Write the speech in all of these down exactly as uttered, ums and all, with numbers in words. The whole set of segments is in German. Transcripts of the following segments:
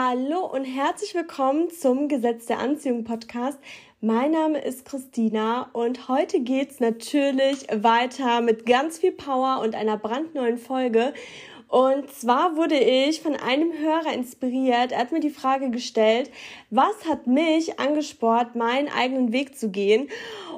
Hallo und herzlich willkommen zum Gesetz der Anziehung Podcast. Mein Name ist Christina und heute geht's natürlich weiter mit ganz viel Power und einer brandneuen Folge. Und zwar wurde ich von einem Hörer inspiriert. Er hat mir die Frage gestellt, was hat mich angespornt, meinen eigenen Weg zu gehen?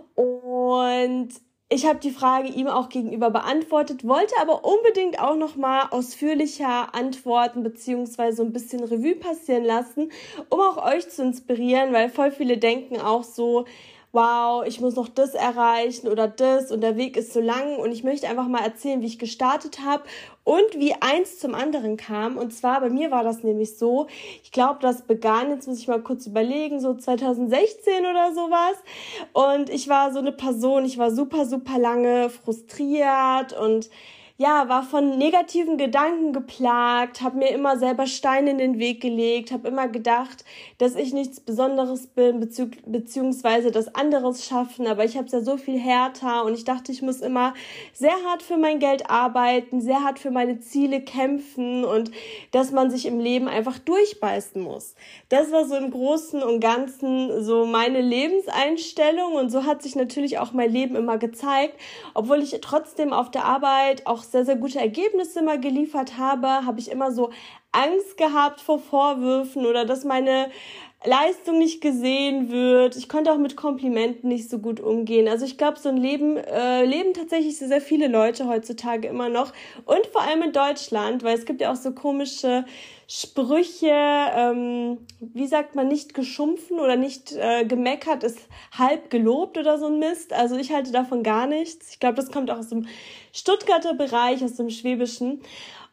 Und ich habe die Frage ihm auch gegenüber beantwortet, wollte aber unbedingt auch nochmal ausführlicher antworten beziehungsweise so ein bisschen Revue passieren lassen, um auch euch zu inspirieren, weil voll viele denken auch so, wow, ich muss noch das erreichen oder das und der Weg ist so lang, und ich möchte einfach mal erzählen, wie ich gestartet habe und wie eins zum anderen kam. Und zwar bei mir war das nämlich so, ich glaube, das begann, jetzt muss ich mal kurz überlegen, so zwanzig sechzehn oder sowas, und ich war so eine Person, ich war super, super lange frustriert und ja, war von negativen Gedanken geplagt, habe mir immer selber Steine in den Weg gelegt, habe immer gedacht, dass ich nichts Besonderes bin, bezieh- beziehungsweise dass anderes schaffen, aber ich habe es ja so viel härter und ich dachte, ich muss immer sehr hart für mein Geld arbeiten, sehr hart für meine Ziele kämpfen und dass man sich im Leben einfach durchbeißen muss. Das war so im Großen und Ganzen so meine Lebenseinstellung, und so hat sich natürlich auch mein Leben immer gezeigt, obwohl ich trotzdem auf der Arbeit auch sehr, sehr gute Ergebnisse immer geliefert habe, habe ich immer so Angst gehabt vor Vorwürfen oder dass meine Leistung nicht gesehen wird. Ich konnte auch mit Komplimenten nicht so gut umgehen. Also ich glaube, so ein Leben äh, leben tatsächlich sehr, sehr viele Leute heutzutage immer noch, und vor allem in Deutschland, weil es gibt ja auch so komische Sprüche, ähm, wie sagt man, nicht geschumpfen oder nicht äh, gemeckert ist halb gelobt oder so ein Mist. Also ich halte davon gar nichts. Ich glaube, das kommt auch aus dem Stuttgarter Bereich, aus dem Schwäbischen.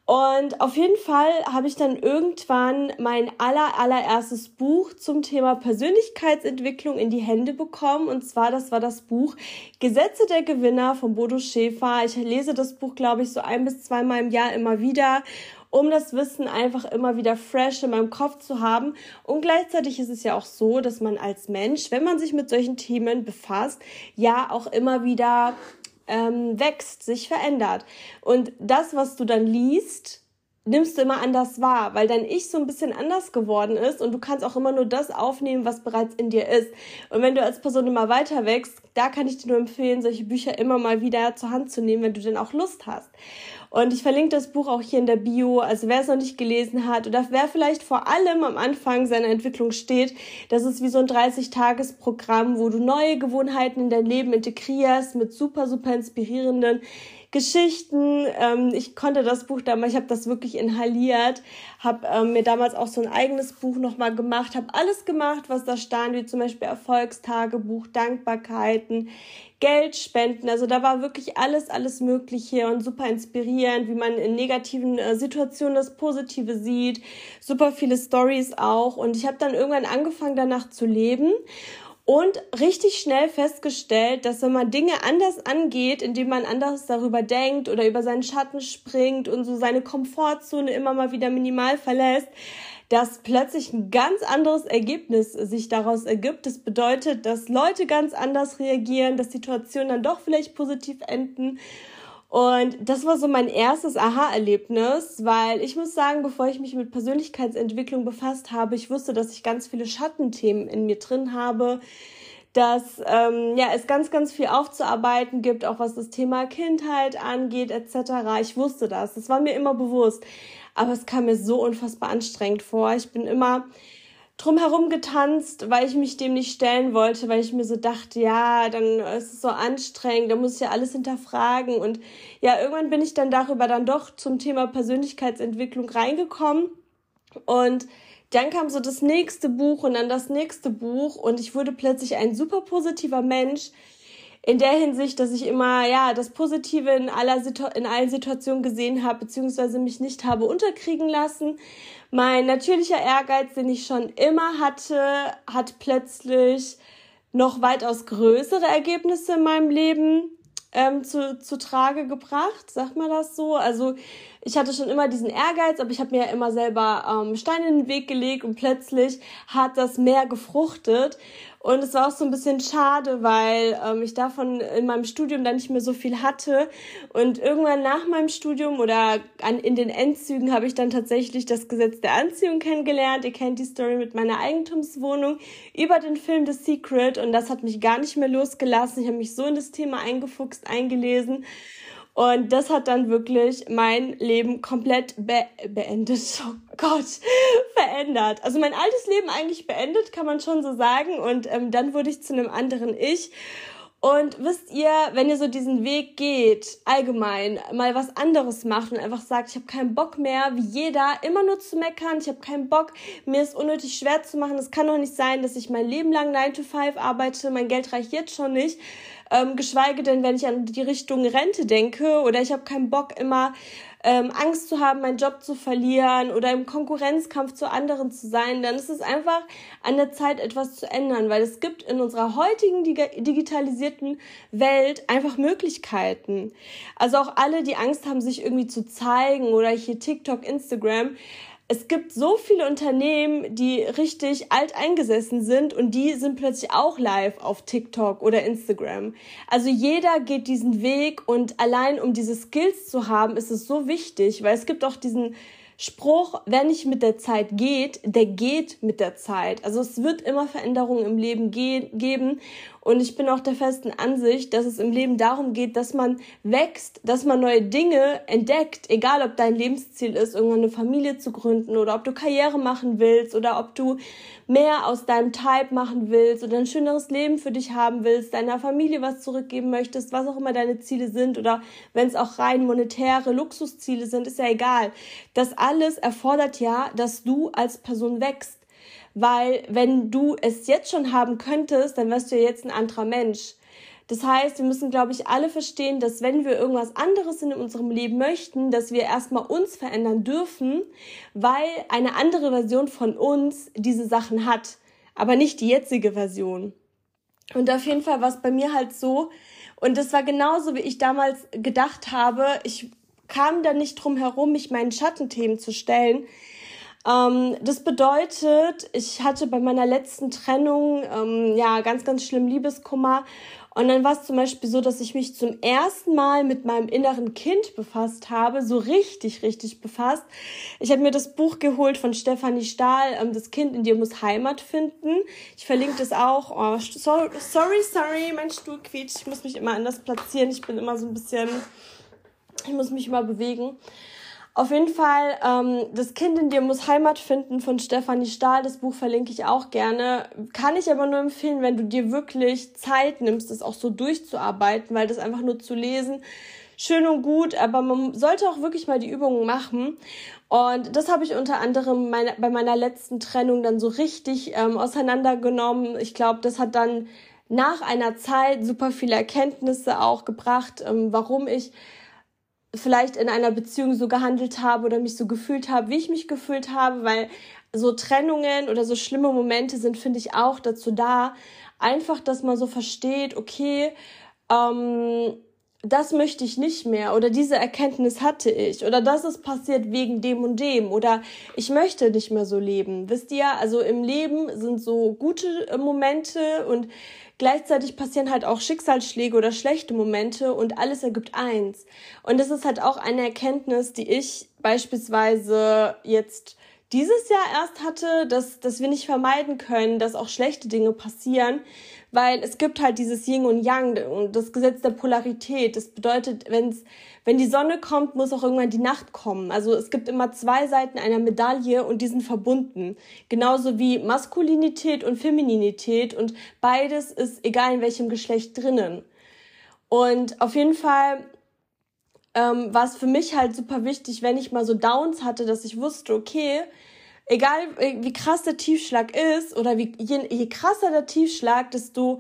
Und auf jeden Fall habe ich dann irgendwann mein aller, allererstes Buch zum Thema Persönlichkeitsentwicklung in die Hände bekommen. Und zwar, das war das Buch Gesetze der Gewinner von Bodo Schäfer. Ich lese das Buch, glaube ich, so ein bis zweimal im Jahr immer wieder, um das Wissen einfach immer wieder fresh in meinem Kopf zu haben. Und gleichzeitig ist es ja auch so, dass man als Mensch, wenn man sich mit solchen Themen befasst, ja auch immer wieder ähm, wächst, sich verändert. Und das, was du dann liest, nimmst du immer anders wahr, weil dein Ich so ein bisschen anders geworden ist, und du kannst auch immer nur das aufnehmen, was bereits in dir ist. Und wenn du als Person immer weiter wächst, da kann ich dir nur empfehlen, solche Bücher immer mal wieder zur Hand zu nehmen, wenn du denn auch Lust hast. Und ich verlinke das Buch auch hier in der Bio, also wer es noch nicht gelesen hat oder wer vielleicht vor allem am Anfang seiner Entwicklung steht, das ist wie so ein dreißig-Tages-Programm, wo du neue Gewohnheiten in dein Leben integrierst mit super, super inspirierenden Geschichten. Ähm, ich konnte das Buch damals, ich habe das wirklich inhaliert, habe ähm, mir damals auch so ein eigenes Buch nochmal gemacht, habe alles gemacht, was da stand, wie zum Beispiel Erfolgstagebuch, Dankbarkeiten, Geld spenden. Also da war wirklich alles, alles Mögliche und super inspirierend, wie man in negativen äh, Situationen das Positive sieht. Super viele Stories auch. Und ich habe dann irgendwann angefangen, danach zu leben und richtig schnell festgestellt, dass wenn man Dinge anders angeht, indem man anders darüber denkt oder über seinen Schatten springt und so seine Komfortzone immer mal wieder minimal verlässt, dass plötzlich ein ganz anderes Ergebnis sich daraus ergibt. Das bedeutet, dass Leute ganz anders reagieren, dass Situationen dann doch vielleicht positiv enden. Und das war so mein erstes Aha-Erlebnis, weil ich muss sagen, bevor ich mich mit Persönlichkeitsentwicklung befasst habe, ich wusste, dass ich ganz viele Schattenthemen in mir drin habe, dass ähm, ja es ganz, ganz viel aufzuarbeiten gibt, auch was das Thema Kindheit angeht et cetera. Ich wusste das, das war mir immer bewusst, aber es kam mir so unfassbar anstrengend vor. Ich bin immer drumherum getanzt, weil ich mich dem nicht stellen wollte, weil ich mir so dachte, ja, dann ist es so anstrengend, da muss ich ja alles hinterfragen. Und ja, irgendwann bin ich dann darüber dann doch zum Thema Persönlichkeitsentwicklung reingekommen, und dann kam so das nächste Buch und dann das nächste Buch, und ich wurde plötzlich ein super positiver Mensch, in der Hinsicht, dass ich immer ja das Positive in aller Situ- in allen Situationen gesehen habe, beziehungsweise mich nicht habe unterkriegen lassen. Mein natürlicher Ehrgeiz, den ich schon immer hatte, hat plötzlich noch weitaus größere Ergebnisse in meinem Leben ähm, zu, zu Trage gebracht, sagt man das so? Also ich hatte schon immer diesen Ehrgeiz, aber ich habe mir ja immer selber ähm, Steine in den Weg gelegt, und plötzlich hat das mehr gefruchtet. Und es war auch so ein bisschen schade, weil ähm, ich davon in meinem Studium dann nicht mehr so viel hatte. Und irgendwann nach meinem Studium oder an, in den Endzügen habe ich dann tatsächlich das Gesetz der Anziehung kennengelernt. Ihr kennt die Story mit meiner Eigentumswohnung über den Film The Secret. Und das hat mich gar nicht mehr losgelassen. Ich habe mich so in das Thema eingefuchst, eingelesen. Und das hat dann wirklich mein Leben komplett be- beendet. Oh Gott, verändert. Also mein altes Leben eigentlich beendet, kann man schon so sagen. Und ähm, dann wurde ich zu einem anderen Ich. Und wisst ihr, wenn ihr so diesen Weg geht, allgemein mal was anderes macht und einfach sagt, ich habe keinen Bock mehr, wie jeder, immer nur zu meckern, ich habe keinen Bock, mir ist unnötig schwer zu machen, es kann doch nicht sein, dass ich mein Leben lang nine to five arbeite, mein Geld reicht jetzt schon nicht, ähm, geschweige denn, wenn ich an die Richtung Rente denke oder ich habe keinen Bock immer ähm, Angst zu haben, meinen Job zu verlieren oder im Konkurrenzkampf zu anderen zu sein, dann ist es einfach an der Zeit, etwas zu ändern, weil es gibt in unserer heutigen dig- digitalisierten Welt einfach Möglichkeiten. Also auch alle, die Angst haben, sich irgendwie zu zeigen oder hier TikTok, Instagram, es gibt so viele Unternehmen, die richtig alt eingesessen sind und die sind plötzlich auch live auf TikTok oder Instagram. Also jeder geht diesen Weg und allein um diese Skills zu haben, ist es so wichtig, weil es gibt auch diesen Spruch, wer nicht mit der Zeit geht, der geht mit der Zeit. Also es wird immer Veränderungen im Leben ge- geben und ich bin auch der festen Ansicht, dass es im Leben darum geht, dass man wächst, dass man neue Dinge entdeckt, egal ob dein Lebensziel ist, irgendwann eine Familie zu gründen oder ob du Karriere machen willst oder ob du mehr aus deinem Type machen willst oder ein schöneres Leben für dich haben willst, deiner Familie was zurückgeben möchtest, was auch immer deine Ziele sind oder wenn es auch rein monetäre Luxusziele sind, ist ja egal. Das alles erfordert ja, dass du als Person wächst. Weil wenn du es jetzt schon haben könntest, dann wärst du ja jetzt ein anderer Mensch. Das heißt, wir müssen, glaube ich, alle verstehen, dass wenn wir irgendwas anderes in unserem Leben möchten, dass wir erstmal uns verändern dürfen, weil eine andere Version von uns diese Sachen hat, aber nicht die jetzige Version. Und auf jeden Fall war es bei mir halt so, und das war genauso, wie ich damals gedacht habe, ich kam da nicht drum herum, mich meinen Schattenthemen zu stellen. Ähm, das bedeutet, ich hatte bei meiner letzten Trennung ähm, ja ganz, ganz schlimm Liebeskummer. Und dann war es zum Beispiel so, dass ich mich zum ersten Mal mit meinem inneren Kind befasst habe, so richtig, richtig befasst. Ich habe mir das Buch geholt von Stefanie Stahl, ähm, Das Kind in dir muss Heimat finden. Ich verlinke das auch. Oh, sorry, sorry, sorry, mein Stuhl quietscht. Ich muss mich immer anders platzieren. Ich bin immer so ein bisschen, ich muss mich immer bewegen. Auf jeden Fall, ähm, Das Kind in dir muss Heimat finden von Stefanie Stahl. Das Buch verlinke ich auch gerne. Kann ich aber nur empfehlen, wenn du dir wirklich Zeit nimmst, das auch so durchzuarbeiten, weil das einfach nur zu lesen, schön und gut, aber man sollte auch wirklich mal die Übungen machen. Und das habe ich unter anderem meine, bei meiner letzten Trennung dann so richtig ähm, auseinandergenommen. Ich glaube, das hat dann nach einer Zeit super viele Erkenntnisse auch gebracht, ähm, warum ich vielleicht in einer Beziehung so gehandelt habe oder mich so gefühlt habe, wie ich mich gefühlt habe, weil so Trennungen oder so schlimme Momente sind, finde ich, auch dazu da, einfach, dass man so versteht, okay, ähm, das möchte ich nicht mehr oder diese Erkenntnis hatte ich oder das ist passiert wegen dem und dem oder ich möchte nicht mehr so leben. Wisst ihr, also im Leben sind so gute Momente und gleichzeitig passieren halt auch Schicksalsschläge oder schlechte Momente und alles ergibt eins. Und das ist halt auch eine Erkenntnis, die ich beispielsweise jetzt dieses Jahr erst hatte, dass, dass wir nicht vermeiden können, dass auch schlechte Dinge passieren, weil es gibt halt dieses Yin und Yang und das Gesetz der Polarität. Das bedeutet, wenn's, wenn die Sonne kommt, muss auch irgendwann die Nacht kommen. Also es gibt immer zwei Seiten einer Medaille und die sind verbunden. Genauso wie Maskulinität und Femininität und beides ist egal in welchem Geschlecht drinnen. Und auf jeden Fall ähm, war es für mich halt super wichtig, wenn ich mal so Downs hatte, dass ich wusste, okay, egal wie krass der Tiefschlag ist oder wie je, je krasser der Tiefschlag, desto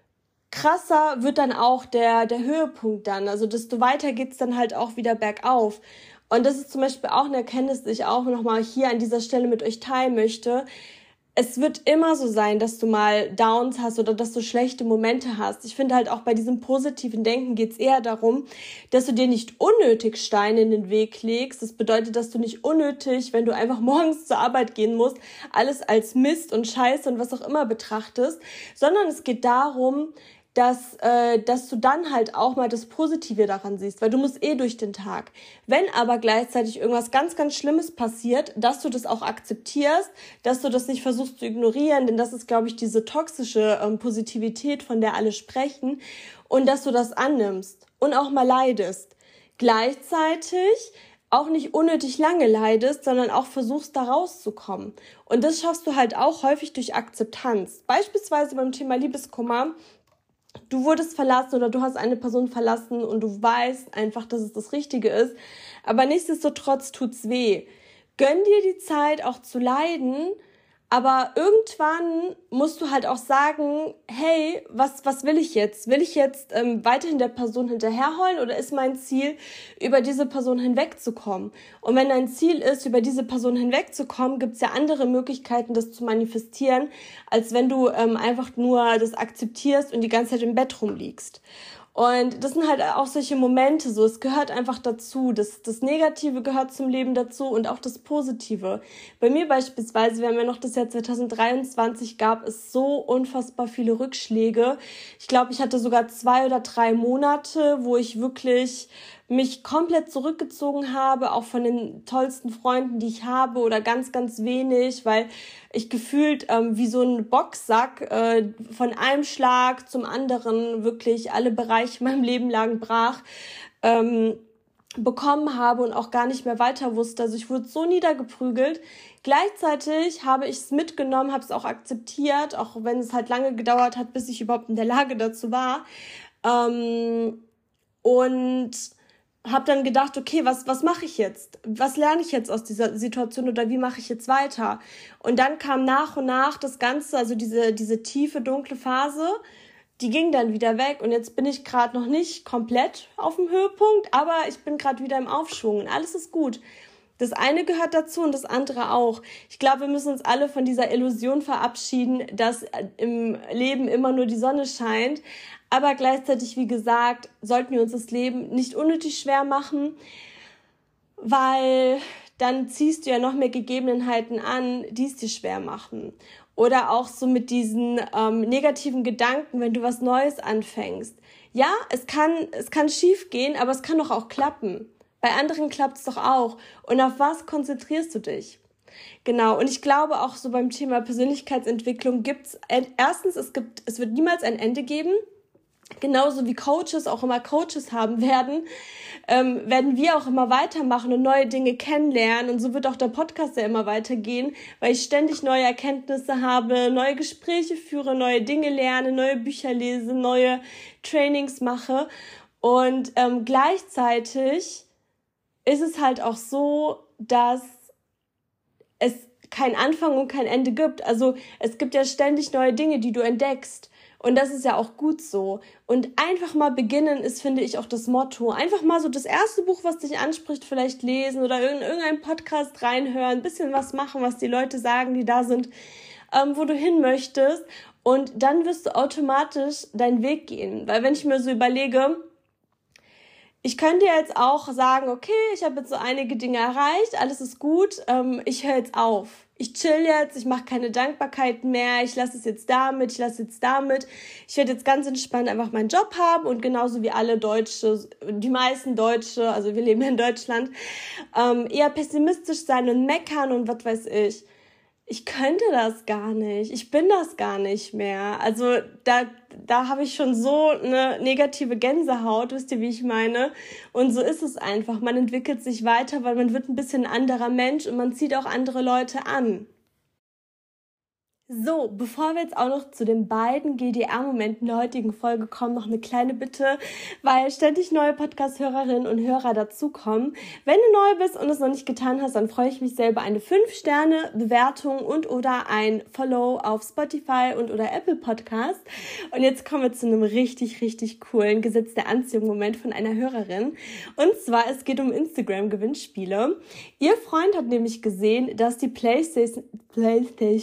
krasser wird dann auch der der Höhepunkt dann. Also desto weiter geht's dann halt auch wieder bergauf. Und das ist zum Beispiel auch eine Erkenntnis, die ich auch nochmal hier an dieser Stelle mit euch teilen möchte. es wird immer so sein, dass du mal Downs hast oder dass du schlechte Momente hast. Ich finde halt auch bei diesem positiven Denken geht es eher darum, dass du dir nicht unnötig Steine in den Weg legst. Das bedeutet, dass du nicht unnötig, wenn du einfach morgens zur Arbeit gehen musst, alles als Mist und Scheiße und was auch immer betrachtest, sondern es geht darum, dass äh, dass du dann halt auch mal das Positive daran siehst, weil du musst eh durch den Tag. Wenn aber gleichzeitig irgendwas ganz, ganz Schlimmes passiert, dass du das auch akzeptierst, dass du das nicht versuchst zu ignorieren, denn das ist, glaube ich, diese toxische ähm, Positivität, von der alle sprechen, und dass du das annimmst und auch mal leidest. Gleichzeitig auch nicht unnötig lange leidest, sondern auch versuchst, da rauszukommen. Und das schaffst du halt auch häufig durch Akzeptanz. Beispielsweise beim Thema Liebeskummer. Du wurdest verlassen oder du hast eine Person verlassen und du weißt einfach, dass es das Richtige ist. Aber nichtsdestotrotz tut's weh. Gönn dir die Zeit auch zu leiden, aber irgendwann musst du halt auch sagen, hey, was was will ich jetzt? Will ich jetzt ähm, weiterhin der Person hinterherheulen oder ist mein Ziel, über diese Person hinwegzukommen? Und wenn dein Ziel ist, über diese Person hinwegzukommen, gibt's ja andere Möglichkeiten, das zu manifestieren, als wenn du ähm, einfach nur das akzeptierst und die ganze Zeit im Bett rumliegst. Und das sind halt auch solche Momente so, es gehört einfach dazu, das, das Negative gehört zum Leben dazu und auch das Positive. Bei mir beispielsweise, wir haben ja noch das Jahr zwanzig dreiundzwanzig, gab es so unfassbar viele Rückschläge. Ich glaube, ich hatte sogar zwei oder drei Monate, wo ich wirklich mich komplett zurückgezogen habe, auch von den tollsten Freunden, die ich habe, oder ganz, ganz wenig, weil ich gefühlt ähm, wie so ein Boxsack äh, von einem Schlag zum anderen wirklich alle Bereiche in meinem Leben lang brach, ähm, bekommen habe und auch gar nicht mehr weiter wusste. Also ich wurde so niedergeprügelt. Gleichzeitig habe ich es mitgenommen, habe es auch akzeptiert, auch wenn es halt lange gedauert hat, bis ich überhaupt in der Lage dazu war. Ähm, und habe dann gedacht, okay, was was mache ich jetzt? Was lerne ich jetzt aus dieser Situation oder wie mache ich jetzt weiter? Und dann kam nach und nach das Ganze, also diese diese tiefe, dunkle Phase, die ging dann wieder weg und jetzt bin ich gerade noch nicht komplett auf dem Höhepunkt, aber ich bin gerade wieder im Aufschwung und alles ist gut. Das eine gehört dazu und das andere auch. Ich glaube, wir müssen uns alle von dieser Illusion verabschieden, dass im Leben immer nur die Sonne scheint. Aber gleichzeitig, wie gesagt, sollten wir uns das Leben nicht unnötig schwer machen, weil dann ziehst du ja noch mehr Gegebenheiten an, die es dir schwer machen. Oder auch so mit diesen ähm, negativen Gedanken, wenn du was Neues anfängst. Ja, es kann, es kann schief gehen, aber es kann doch auch klappen. Bei anderen klappt es doch auch. Und auf was konzentrierst du dich? Genau, und ich glaube auch so beim Thema Persönlichkeitsentwicklung gibt's, erstens, es gibt, es wird niemals ein Ende geben. Genauso wie Coaches auch immer Coaches haben werden, ähm, werden wir auch immer weitermachen und neue Dinge kennenlernen. Und so wird auch der Podcast ja immer weitergehen, weil ich ständig neue Erkenntnisse habe, neue Gespräche führe, neue Dinge lerne, neue Bücher lese, neue Trainings mache. Und ähm, gleichzeitig ist es halt auch so, dass es keinen Anfang und kein Ende gibt. Also es gibt ja ständig neue Dinge, die du entdeckst. Und das ist ja auch gut so. Und einfach mal beginnen ist, finde ich, auch das Motto. Einfach mal so das erste Buch, was dich anspricht, vielleicht lesen oder in irgendeinen Podcast reinhören, ein bisschen was machen, was die Leute sagen, die da sind, ähm, wo du hin möchtest. Und dann wirst du automatisch deinen Weg gehen. Weil wenn ich mir so überlege, ich könnte jetzt auch sagen, okay, ich habe jetzt so einige Dinge erreicht, alles ist gut, ähm, ich höre jetzt auf. Ich chill jetzt, ich mache keine Dankbarkeit mehr, ich lasse es jetzt damit, ich lasse jetzt damit. Ich werde jetzt ganz entspannt einfach meinen Job haben und genauso wie alle Deutsche, die meisten Deutsche, also wir leben in Deutschland, ähm, eher pessimistisch sein und meckern und was weiß ich. Ich könnte das gar nicht. Ich bin das gar nicht mehr. Also da da habe ich schon so eine negative Gänsehaut, wisst ihr, wie ich meine? Und so ist es einfach. Man entwickelt sich weiter, weil man wird ein bisschen ein anderer Mensch und man zieht auch andere Leute an. So, bevor wir jetzt auch noch zu den beiden G D R-Momenten der heutigen Folge kommen, noch eine kleine Bitte, weil ständig neue Podcast-Hörerinnen und Hörer dazukommen. Wenn du neu bist und es noch nicht getan hast, dann freue ich mich sehr über eine fünf Sterne Bewertung und oder ein Follow auf Spotify und oder Apple Podcast. Und jetzt kommen wir zu einem richtig, richtig coolen Gesetz der Anziehung-Moment von einer Hörerin. Und zwar, es geht um Instagram-Gewinnspiele. Ihr Freund hat nämlich gesehen, dass die PlayStation, PlayStation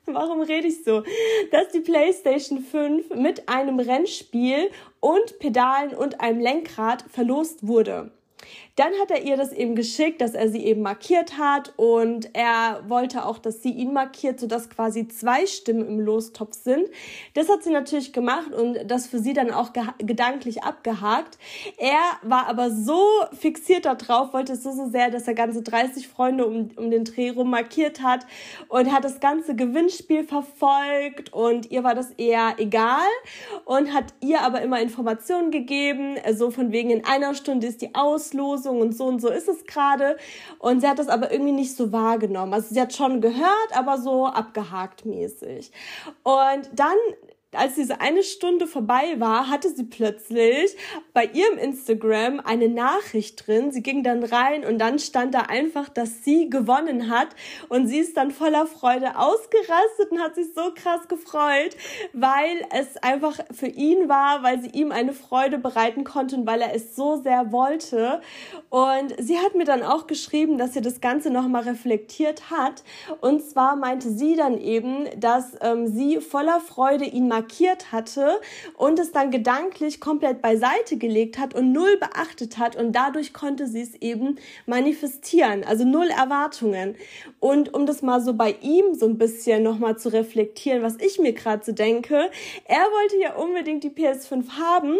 Warum rede ich so? Dass die PlayStation fünf mit einem Rennspiel und Pedalen und einem Lenkrad verlost wurde. Dann hat er ihr das eben geschickt, dass er sie eben markiert hat und er wollte auch, dass sie ihn markiert, sodass quasi zwei Stimmen im Lostopf sind. Das hat sie natürlich gemacht und das für sie dann auch ge- gedanklich abgehakt. Er war aber so fixiert darauf, wollte es so, so sehr, dass er ganze dreißig Freunde um, um den Dreh rum markiert hat und hat das ganze Gewinnspiel verfolgt und ihr war das eher egal und hat ihr aber immer Informationen gegeben, so von wegen in einer Stunde ist die Auslosung und so und so ist es gerade. Und sie hat das aber irgendwie nicht so wahrgenommen. Also sie hat schon gehört, aber so abgehakt mäßig. Und dann, als diese eine Stunde vorbei war, hatte sie plötzlich bei ihrem Instagram eine Nachricht drin. Sie ging dann rein und dann stand da einfach, dass sie gewonnen hat. Und sie ist dann voller Freude ausgerastet und hat sich so krass gefreut, weil es einfach für ihn war, weil sie ihm eine Freude bereiten konnte und weil er es so sehr wollte. Und sie hat mir dann auch geschrieben, dass sie das Ganze nochmal reflektiert hat. Und zwar meinte sie dann eben, dass ähm, sie voller Freude ihn mal markiert hatte und es dann gedanklich komplett beiseite gelegt hat und null beachtet hat und dadurch konnte sie es eben manifestieren, also null Erwartungen. Und um das mal so bei ihm so ein bisschen nochmal zu reflektieren, was ich mir gerade so denke, er wollte ja unbedingt die P S fünf haben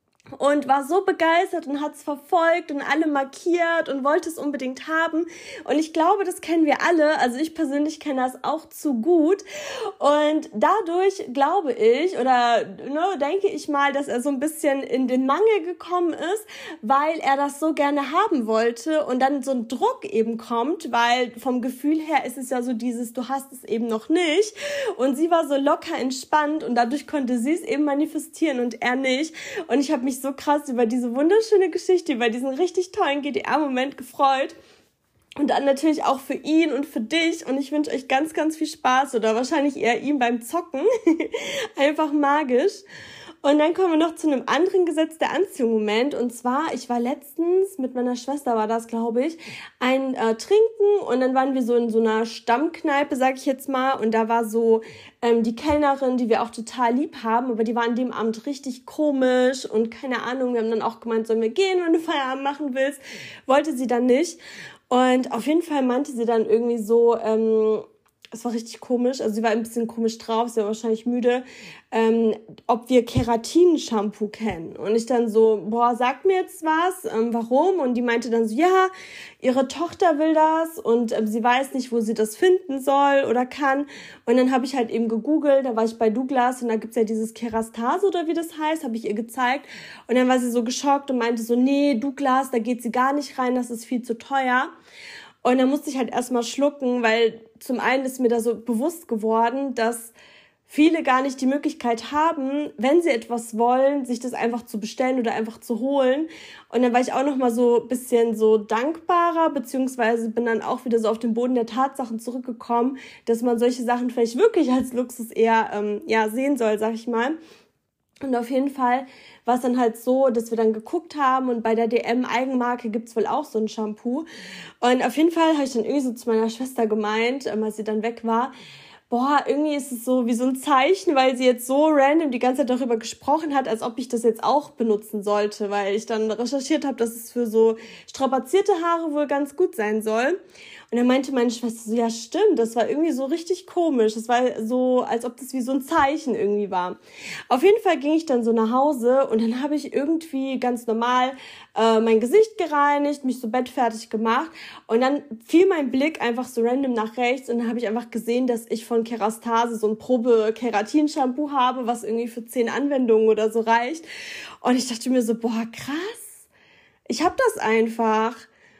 und war so begeistert und hat es verfolgt und alle markiert und wollte es unbedingt haben. Und ich glaube, das kennen wir alle. Also ich persönlich kenne das auch zu gut. Und dadurch glaube ich oder ne, denke ich mal, dass er so ein bisschen in den Mangel gekommen ist, weil er das so gerne haben wollte und dann so ein Druck eben kommt, weil vom Gefühl her ist es ja so dieses, du hast es eben noch nicht. Und sie war so locker entspannt und dadurch konnte sie es eben manifestieren und er nicht. Und ich habe mich so krass über diese wunderschöne Geschichte, über diesen richtig tollen G D R-Moment gefreut. Und dann natürlich auch für ihn und für dich. Und ich wünsche euch ganz, ganz viel Spaß oder wahrscheinlich eher ihm beim Zocken. Einfach magisch. Und dann kommen wir noch zu einem anderen Gesetz der Anziehung-Moment. Und zwar, ich war letztens, mit meiner Schwester war das, glaube ich, ein äh, Trinken. Und dann waren wir so in so einer Stammkneipe, sag ich jetzt mal. Und da war so ähm, die Kellnerin, die wir auch total lieb haben. Aber die war an dem Abend richtig komisch. Und keine Ahnung, wir haben dann auch gemeint, sollen wir gehen, wenn du Feierabend machen willst. Wollte sie dann nicht. Und auf jeden Fall meinte sie dann irgendwie so, ähm, es war richtig komisch, also sie war ein bisschen komisch drauf, sie war wahrscheinlich müde, ähm, ob wir Keratin-Shampoo kennen. Und ich dann so, boah, sag mir jetzt was, ähm, warum? Und die meinte dann so, ja, ihre Tochter will das und ähm, sie weiß nicht, wo sie das finden soll oder kann. Und dann habe ich halt eben gegoogelt, da war ich bei Douglas und da gibt's ja dieses Kerastase oder wie das heißt, habe ich ihr gezeigt. Und dann war sie so geschockt und meinte so, nee, Douglas, da geht sie gar nicht rein, das ist viel zu teuer. Und dann musste ich halt erstmal schlucken, weil zum einen ist mir da so bewusst geworden, dass viele gar nicht die Möglichkeit haben, wenn sie etwas wollen, sich das einfach zu bestellen oder einfach zu holen. Und dann war ich auch nochmal so ein bisschen so dankbarer, beziehungsweise bin dann auch wieder so auf den Boden der Tatsachen zurückgekommen, dass man solche Sachen vielleicht wirklich als Luxus eher ähm, ja sehen soll, sag ich mal. Und auf jeden Fall war es dann halt so, dass wir dann geguckt haben und bei der D M-Eigenmarke gibt's wohl auch so ein Shampoo. Und auf jeden Fall habe ich dann irgendwie so zu meiner Schwester gemeint, als sie dann weg war, boah, irgendwie ist es so wie so ein Zeichen, weil sie jetzt so random die ganze Zeit darüber gesprochen hat, als ob ich das jetzt auch benutzen sollte, weil ich dann recherchiert habe, dass es für so strapazierte Haare wohl ganz gut sein soll. Und dann meinte meine Schwester so, ja stimmt, das war irgendwie so richtig komisch. Das war so, als ob das wie so ein Zeichen irgendwie war. Auf jeden Fall ging ich dann so nach Hause und dann habe ich irgendwie ganz normal äh, mein Gesicht gereinigt, mich so bettfertig gemacht und dann fiel mein Blick einfach so random nach rechts und dann habe ich einfach gesehen, dass ich von Kerastase so ein Probe-Keratin-Shampoo habe, was irgendwie für zehn Anwendungen oder so reicht. Und ich dachte mir so, boah, krass, ich habe das einfach.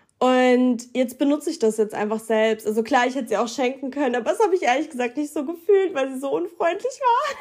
Und jetzt benutze ich das jetzt einfach selbst. Also klar, ich hätte sie auch schenken können, aber das habe ich ehrlich gesagt nicht so gefühlt, weil sie so unfreundlich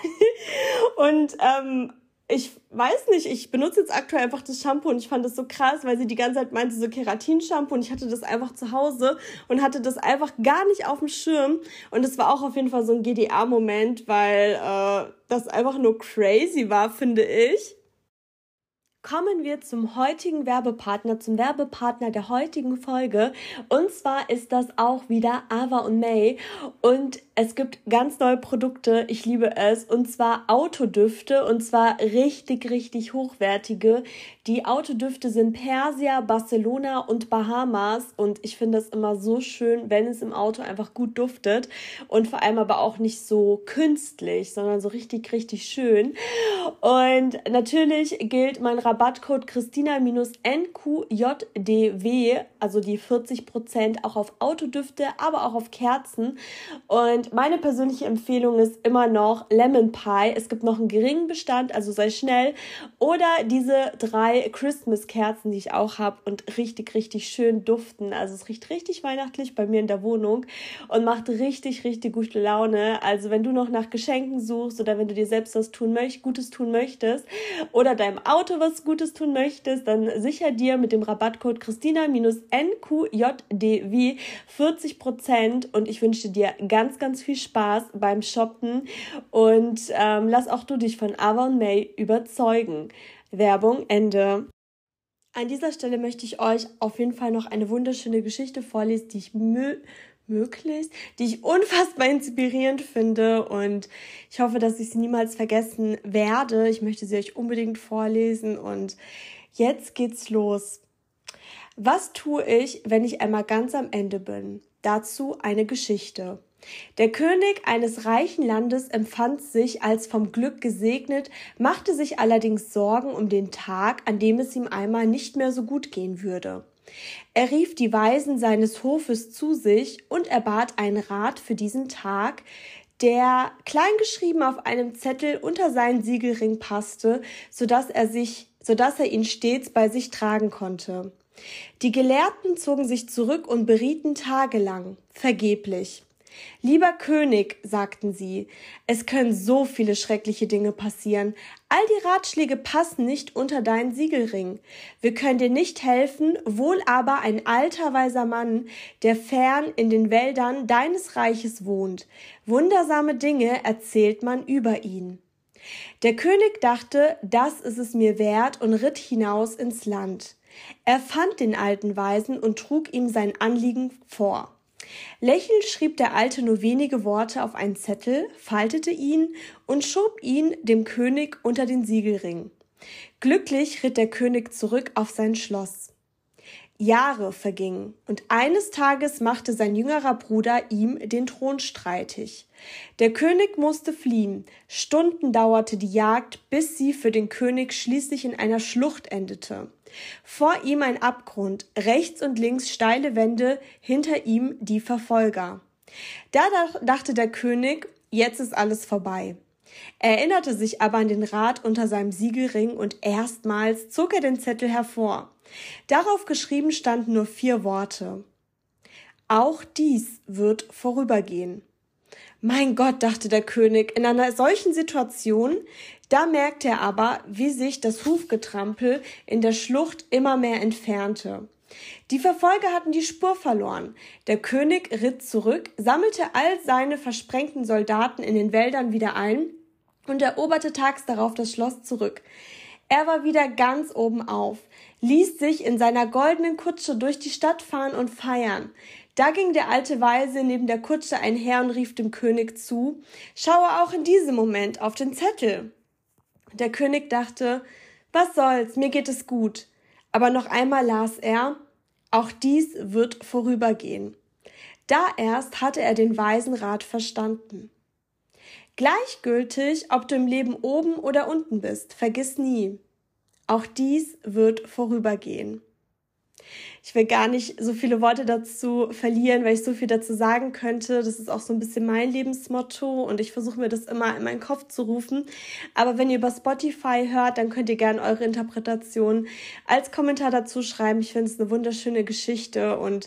war. Und ähm, ich weiß nicht, ich benutze jetzt aktuell einfach das Shampoo und ich fand das so krass, weil sie die ganze Zeit meinte, so Keratin-Shampoo und ich hatte das einfach zu Hause und hatte das einfach gar nicht auf dem Schirm. Und es war auch auf jeden Fall so ein G D R-Moment, weil äh, das einfach nur crazy war, finde ich. Kommen wir zum heutigen Werbepartner, zum Werbepartner der heutigen Folge. Und zwar ist das auch wieder Ava und May. Und es gibt ganz neue Produkte, ich liebe es, und zwar Autodüfte, und zwar richtig, richtig hochwertige. Die Autodüfte sind Persia, Barcelona und Bahamas, und ich finde es immer so schön, wenn es im Auto einfach gut duftet und vor allem aber auch nicht so künstlich, sondern so richtig, richtig schön. Und natürlich gilt mein Rabattcode Christina-N Q J D W, also die vierzig Prozent auch auf Autodüfte, aber auch auf Kerzen. Und meine persönliche Empfehlung ist immer noch Lemon Pie. Es gibt noch einen geringen Bestand, also sei schnell. Oder diese drei Christmas-Kerzen, die ich auch habe und richtig, richtig schön duften. Also es riecht richtig weihnachtlich bei mir in der Wohnung und macht richtig, richtig gute Laune. Also wenn du noch nach Geschenken suchst oder wenn du dir selbst was tun möchtest, Gutes tun möchtest oder deinem Auto was Gutes tun möchtest, dann sicher dir mit dem Rabattcode Christina-N Q J D W vierzig Prozent, und ich wünsche dir ganz, ganz viel Spaß beim Shoppen und ähm, lass auch du dich von Ava und May überzeugen. Werbung Ende. An dieser Stelle möchte ich euch auf jeden Fall noch eine wunderschöne Geschichte vorlesen, die ich mö möglichst, die ich unfassbar inspirierend finde, und ich hoffe, dass ich sie niemals vergessen werde. Ich möchte sie euch unbedingt vorlesen, und jetzt geht's los. Was tue ich, wenn ich einmal ganz am Ende bin? Dazu eine Geschichte. Der König eines reichen Landes empfand sich als vom Glück gesegnet, machte sich allerdings Sorgen um den Tag, an dem es ihm einmal nicht mehr so gut gehen würde. Er rief die Weisen seines Hofes zu sich und erbat einen Rat für diesen Tag, der kleingeschrieben auf einem Zettel unter seinen Siegelring passte, sodass er sich, sodass er ihn stets bei sich tragen konnte. Die Gelehrten zogen sich zurück und berieten tagelang, vergeblich. »Lieber König«, sagten sie, »es können so viele schreckliche Dinge passieren. All die Ratschläge passen nicht unter deinen Siegelring. Wir können dir nicht helfen, wohl aber ein alter, weiser Mann, der fern in den Wäldern deines Reiches wohnt. Wundersame Dinge erzählt man über ihn.« Der König dachte, das ist es mir wert, und ritt hinaus ins Land. Er fand den alten Weisen und trug ihm sein Anliegen vor. Lächelnd schrieb der Alte nur wenige Worte auf einen Zettel, faltete ihn und schob ihn dem König unter den Siegelring. Glücklich ritt der König zurück auf sein Schloss. Jahre vergingen, und eines Tages machte sein jüngerer Bruder ihm den Thron streitig. Der König musste fliehen. Stunden dauerte die Jagd, bis sie für den König schließlich in einer Schlucht endete. Vor ihm ein Abgrund, rechts und links steile Wände, hinter ihm die Verfolger. Da dachte der König, jetzt ist alles vorbei. Er erinnerte sich aber an den Rat unter seinem Siegelring, und erstmals zog er den Zettel hervor. Darauf geschrieben standen nur vier Worte. Auch dies wird vorübergehen. Mein Gott, dachte der König, in einer solchen Situation, da merkte er aber, wie sich das Hufgetrampel in der Schlucht immer mehr entfernte. Die Verfolger hatten die Spur verloren. Der König ritt zurück, sammelte all seine versprengten Soldaten in den Wäldern wieder ein und eroberte tags darauf das Schloss zurück. Er war wieder ganz oben auf, ließ sich in seiner goldenen Kutsche durch die Stadt fahren und feiern. Da ging der alte Weise neben der Kutsche einher und rief dem König zu, schaue auch in diesem Moment auf den Zettel. Der König dachte, was soll's, mir geht es gut. Aber noch einmal las er, auch dies wird vorübergehen. Da erst hatte er den weisen Rat verstanden. Gleichgültig, ob du im Leben oben oder unten bist, vergiss nie, auch dies wird vorübergehen. Ich will gar nicht so viele Worte dazu verlieren, weil ich so viel dazu sagen könnte. Das ist auch so ein bisschen mein Lebensmotto, und ich versuche mir das immer in meinen Kopf zu rufen. Aber wenn ihr über Spotify hört, dann könnt ihr gerne eure Interpretation als Kommentar dazu schreiben. Ich finde es eine wunderschöne Geschichte, und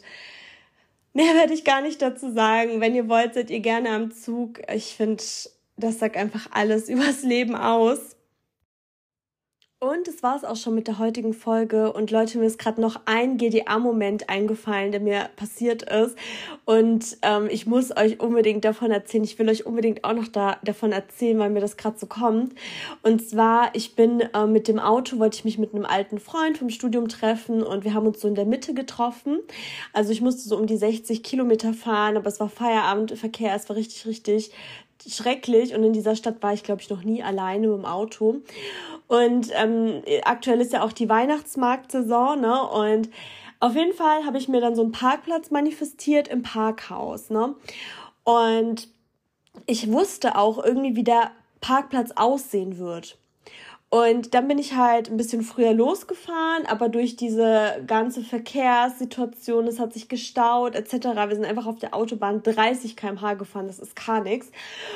mehr werde ich gar nicht dazu sagen. Wenn ihr wollt, seid ihr gerne am Zug. Ich finde, das sagt einfach alles übers Leben aus. Und das war es auch schon mit der heutigen Folge. Und Leute, mir ist gerade noch ein G D A-Moment eingefallen, der mir passiert ist. Und ähm, ich muss euch unbedingt davon erzählen. Ich will euch unbedingt auch noch da, davon erzählen, weil mir das gerade so kommt. Und zwar, ich bin äh, mit dem Auto, wollte ich mich mit einem alten Freund vom Studium treffen. Und wir haben uns so in der Mitte getroffen. Also ich musste so um die sechzig Kilometer fahren, aber es war Feierabendverkehr. Es war richtig, richtig schrecklich. Und in dieser Stadt war ich, glaube ich, noch nie alleine mit dem Auto. Und ähm, aktuell ist ja auch die Weihnachtsmarktsaison, ne? Und auf jeden Fall habe ich mir dann so einen Parkplatz manifestiert im Parkhaus, ne? Und ich wusste auch irgendwie, wie der Parkplatz aussehen wird. Und dann bin ich halt ein bisschen früher losgefahren, aber durch diese ganze Verkehrssituation, es hat sich gestaut et cetera. Wir sind einfach auf der Autobahn dreißig Kilometer pro Stunde gefahren, das ist gar nichts.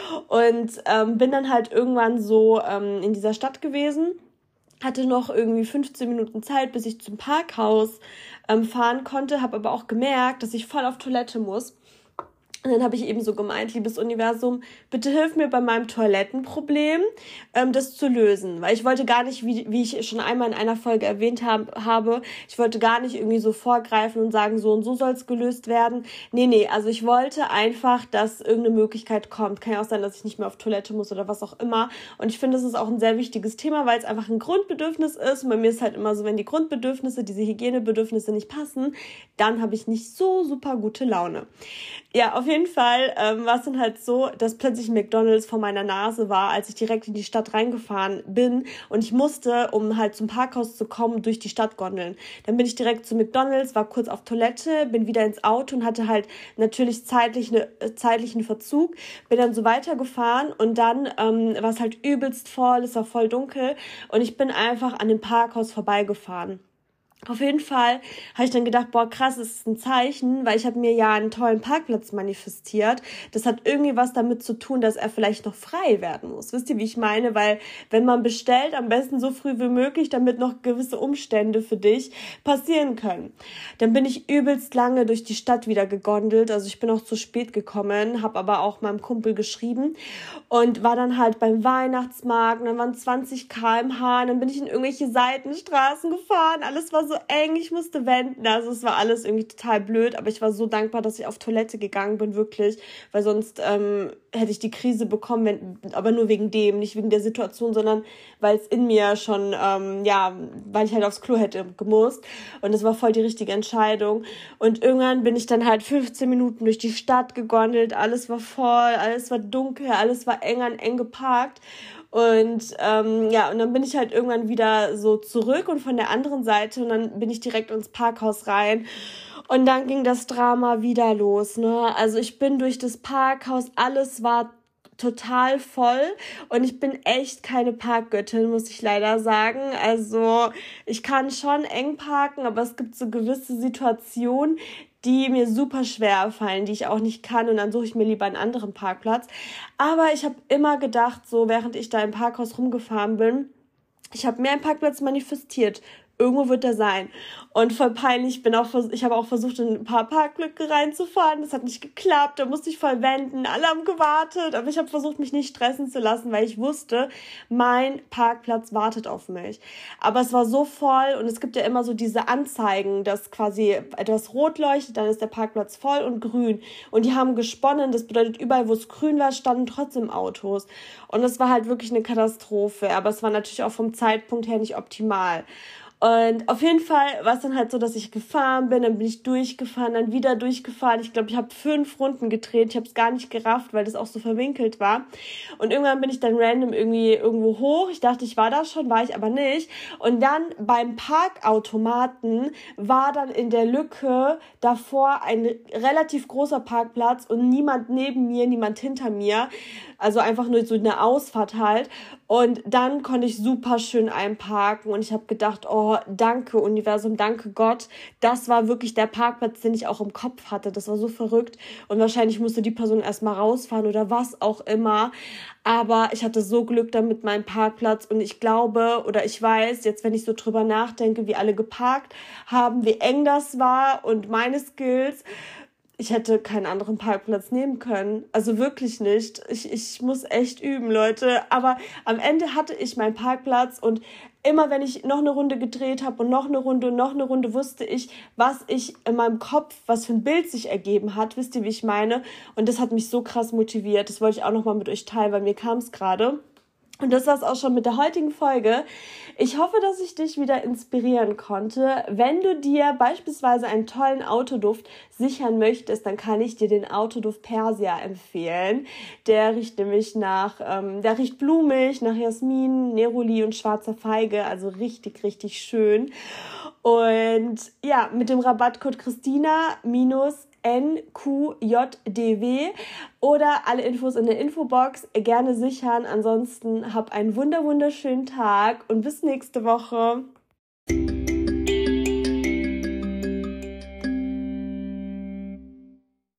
Und ähm, bin dann halt irgendwann so ähm, in dieser Stadt gewesen, hatte noch irgendwie fünfzehn Minuten Zeit, bis ich zum Parkhaus ähm, fahren konnte, habe aber auch gemerkt, dass ich voll auf Toilette muss. Und dann habe ich eben so gemeint, liebes Universum, bitte hilf mir bei meinem Toilettenproblem, ähm, das zu lösen. Weil ich wollte gar nicht, wie, wie ich schon einmal in einer Folge erwähnt hab, habe, ich wollte gar nicht irgendwie so vorgreifen und sagen, so und so soll es gelöst werden. Nee, nee, also ich wollte einfach, dass irgendeine Möglichkeit kommt. Kann ja auch sein, dass ich nicht mehr auf Toilette muss oder was auch immer. Und ich finde, das ist auch ein sehr wichtiges Thema, weil es einfach ein Grundbedürfnis ist. Und bei mir ist halt immer so, wenn die Grundbedürfnisse, diese Hygienebedürfnisse nicht passen, dann habe ich nicht so super gute Laune. Ja, auf jeden Fall ähm, war es dann halt so, dass plötzlich ein McDonald's vor meiner Nase war, als ich direkt in die Stadt reingefahren bin und ich musste, um halt zum Parkhaus zu kommen, durch die Stadt gondeln. Dann bin ich direkt zu McDonald's, war kurz auf Toilette, bin wieder ins Auto und hatte halt natürlich zeitlich eine, äh, zeitlichen Verzug, bin dann so weitergefahren und dann ähm, war es halt übelst voll, es war voll dunkel und ich bin einfach an dem Parkhaus vorbeigefahren. Auf jeden Fall habe ich dann gedacht, boah, krass, das ist ein Zeichen, weil ich habe mir ja einen tollen Parkplatz manifestiert. Das hat irgendwie was damit zu tun, dass er vielleicht noch frei werden muss. Wisst ihr, wie ich meine? Weil wenn man bestellt, am besten so früh wie möglich, damit noch gewisse Umstände für dich passieren können. Dann bin ich übelst lange durch die Stadt wieder gegondelt. Also ich bin auch zu spät gekommen, habe aber auch meinem Kumpel geschrieben und war dann halt beim Weihnachtsmarkt. Und dann waren zwanzig Kilometer pro Stunde. Dann bin ich in irgendwelche Seitenstraßen gefahren. Alles war so eng, ich musste wenden, also es war alles irgendwie total blöd, aber ich war so dankbar, dass ich auf Toilette gegangen bin, wirklich, weil sonst ähm, hätte ich die Krise bekommen, wenn, aber nur wegen dem, nicht wegen der Situation, sondern weil es in mir schon, ähm, ja, weil ich halt aufs Klo hätte gemusst und das war voll die richtige Entscheidung und irgendwann bin ich dann halt fünfzehn Minuten durch die Stadt gegondelt, alles war voll, alles war dunkel, alles war eng an eng geparkt. Und ähm, ja, und dann bin ich halt irgendwann wieder so zurück und von der anderen Seite und dann bin ich direkt ins Parkhaus rein und dann ging das Drama wieder los, ne? Also ich bin durch das Parkhaus, alles war total voll und ich bin echt keine Parkgöttin, muss ich leider sagen. Also ich kann schon eng parken, aber es gibt so gewisse Situationen, die mir super schwer fallen, die ich auch nicht kann und dann suche ich mir lieber einen anderen Parkplatz. Aber ich habe immer gedacht, so während ich da im Parkhaus rumgefahren bin, ich habe mir einen Parkplatz manifestiert. Irgendwo wird er sein. Und voll peinlich, ich bin auch, ich habe auch versucht, in ein paar Parklücke reinzufahren. Das hat nicht geklappt, da musste ich voll wenden. Alle haben gewartet, aber ich habe versucht, mich nicht stressen zu lassen, weil ich wusste, mein Parkplatz wartet auf mich. Aber es war so voll und es gibt ja immer so diese Anzeigen, dass quasi etwas rot leuchtet, dann ist der Parkplatz voll und grün. Und die haben gesponnen, das bedeutet, überall, wo es grün war, standen trotzdem Autos. Und es war halt wirklich eine Katastrophe, aber es war natürlich auch vom Zeitpunkt her nicht optimal. Und auf jeden Fall war es dann halt so, dass ich gefahren bin, dann bin ich durchgefahren, dann wieder durchgefahren. Ich glaube, ich habe fünf Runden gedreht. Ich habe es gar nicht gerafft, weil das auch so verwinkelt war. Und irgendwann bin ich dann random irgendwie irgendwo hoch. Ich dachte, ich war da schon, war ich aber nicht. Und dann beim Parkautomaten war dann in der Lücke davor ein relativ großer Parkplatz und niemand neben mir, niemand hinter mir. Also einfach nur so eine Ausfahrt halt. Und dann konnte ich super schön einparken und ich habe gedacht, oh, danke Universum, danke Gott. Das war wirklich der Parkplatz, den ich auch im Kopf hatte. Das war so verrückt und wahrscheinlich musste die Person erstmal rausfahren oder was auch immer. Aber ich hatte so Glück dann mit meinem Parkplatz und ich glaube oder ich weiß, jetzt wenn ich so drüber nachdenke, wie alle geparkt haben, wie eng das war und meine Skills, ich hätte keinen anderen Parkplatz nehmen können. Also wirklich nicht. Ich, ich muss echt üben, Leute. Aber am Ende hatte ich meinen Parkplatz und immer wenn ich noch eine Runde gedreht habe und noch eine Runde und noch eine Runde, wusste ich, was ich in meinem Kopf, was für ein Bild sich ergeben hat. Wisst ihr, wie ich meine? Und das hat mich so krass motiviert. Das wollte ich auch nochmal mit euch teilen, weil mir kam es gerade. Und das war's auch schon mit der heutigen Folge. Ich hoffe, dass ich dich wieder inspirieren konnte. Wenn du dir beispielsweise einen tollen Autoduft sichern möchtest, dann kann ich dir den Autoduft Persia empfehlen. Der riecht nämlich nach, ähm, der riecht blumig, nach Jasmin, Neroli und schwarzer Feige. Also richtig, richtig schön. Und ja, mit dem Rabattcode Christina minus N Q J D W oder alle Infos in der Infobox gerne sichern. Ansonsten hab einen wunder wunderschönen Tag und bis nächste Woche.